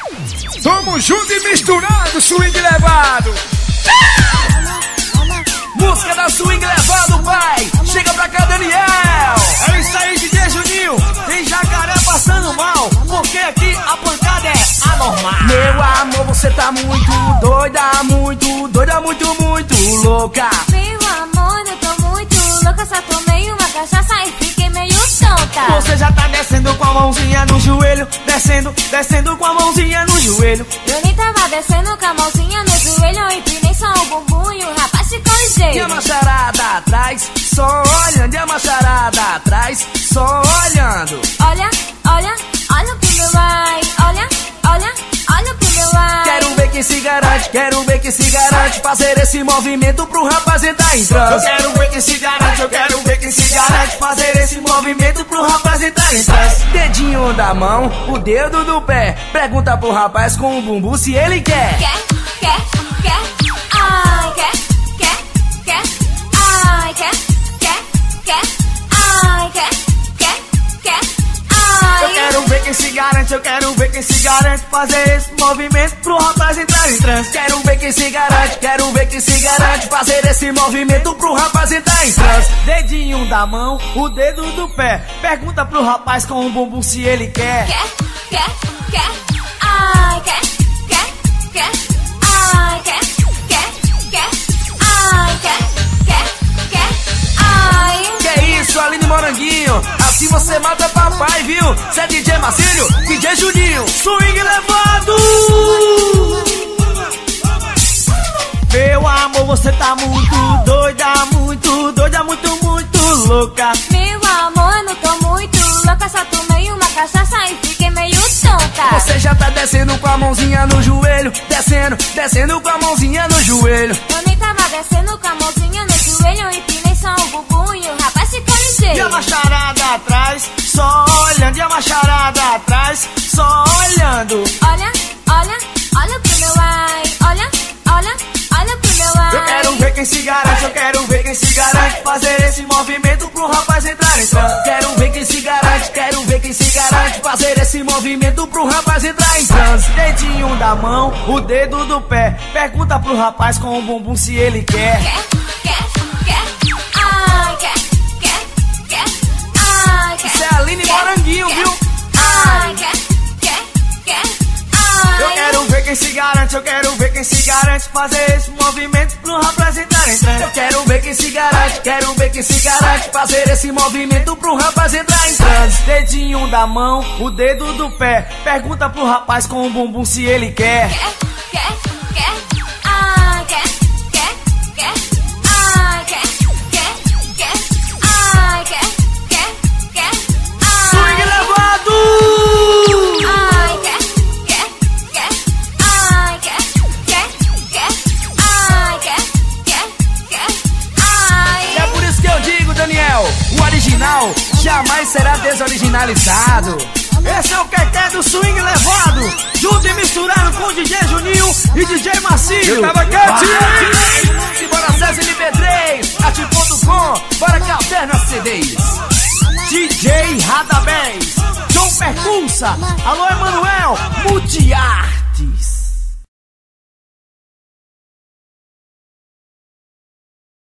Tamo junto e misturado, swing levado. Música da swing levado, pai. Chega pra cá, Daniel. É isso aí, DJ Juninho. Tem jacaré passando mal, porque aqui a pancada é anormal. Meu amor, você tá muito doida, muito doida, muito louca. Meu amor, eu tô muito louca, só tomei uma cachaça e fiquei meio tonta. Você já tá descendo com a mãozinha no joelho, descendo com a mãozinha no joelho. Eu nem tava descendo com a mãozinha no joelho, eu empinei só o bumbum e o rapaz ficou ligeiro. E a macharada atrás, só olhando. E a macharada atrás, só olhando. Olha, olha, olha pro meu ai. Olha, olha, olha pro meu ai. Quero ver quem se garante, quero ver quem se garante fazer esse movimento pro rapaz entrar em transe. Eu quero ver quem se garante, eu quero ver quem se garante fazer esse movimento pro rapaz entrar em transe. Dedinho da mão, o dedo do pé. Pergunta pro rapaz com o bumbum se ele quer. Quer, ai, quer, ai, quer, ai, quer, ai. Eu quero ver quem se garante, eu quero ver quem se garante fazer esse movimento pro rapaz entrar em transe. Quero ver quem se garante, quero ver quem se garante fazer esse movimento pro rapaz entrar em transe. Dedinho da mão, o dedo do pé. Pergunta pro rapaz com o bumbum se ele quer. Quer, ai, quer, ai, quer, ai, quer, ai. Que isso, Aline Moranguinho? Assim você mata papai, viu? Cê é DJ Marcílio, DJ Juninho, Swing levado! Meu amor, você tá muito doida, muito louca. Meu amor, não tô muito louca, só tomei uma cachaça e fiquei meio tonta. Você já tá descendo com a mãozinha no joelho, descendo com a mãozinha no joelho. Eu nem tava descendo com a mãozinha no joelho, eu empinei só o bumbum e o rapaz ficou ligeiro. E a macharada atrás, só olhando. E a macharada atrás, só olhando. Olha, olha, olha pro meu ai. Olha, olha, olha pro meu ai. Eu quero ver quem se garante, eu quero ver quem se garante fazer esse movimento pro rapaz entrar em transe. Quero ver quem se garante, quero ver quem se garante fazer esse movimento pro rapaz entrar em transe. Dedinho da mão, o dedo do pé. Pergunta pro rapaz com o bumbum se ele quer. Ai, quer, ai, quer. Isso é Aline Moranguinho, viu? Ai, quer, ai. Eu quero ver quem se garante, eu quero ver quem se garante fazer esse movimento pro rapaz entrar em transe. Eu quero ver quem se garante, quero ver quem se garante fazer esse movimento pro rapaz entrar em transe. Dedinho da mão, o dedo do pé. Pergunta pro rapaz com o bumbum se ele quer. Ai, quer, ai, quer, ai, quer, Swing levado! ai, quer, ai, quer, ai, quer, ai. E é por isso que eu digo, Daniel, o original jamais será desoriginalizado. Esse é o Quequé do Swing levado, junto e misturado com o DJ Juninho e DJ Marcílio. Eu tava quietinho! Simbora César MP3, arte.com, bora que alterna CDs. DJ Radabés, John Percursa, alô Emanuel, Multiartes.